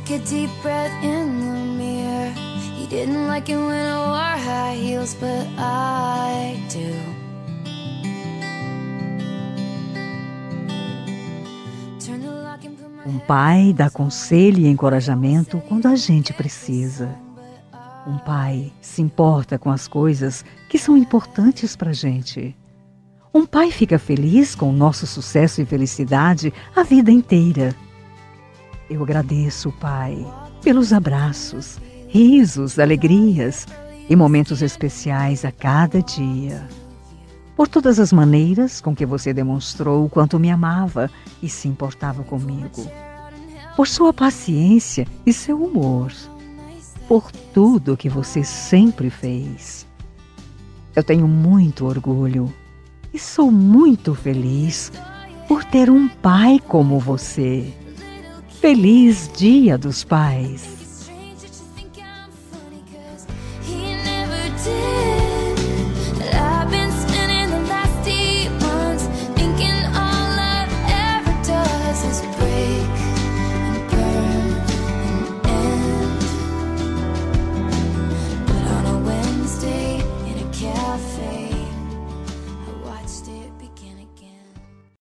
Took a deep breath in the mirror. You didn't like it when I wore high heels, but I do. Turn the lock and put my Um pai dá conselho e encorajamento quando a gente precisa. Um pai se importa com as coisas que são importantes para a gente. Um pai fica feliz com o nosso sucesso e felicidade a vida inteira. Eu agradeço, Pai, pelos abraços, risos, alegrias e momentos especiais a cada dia. Por todas as maneiras com que você demonstrou o quanto me amava e se importava comigo. Por sua paciência e seu humor. Por tudo que você sempre fez. Eu tenho muito orgulho e sou muito feliz por ter um pai como você. Feliz Dia dos Pais!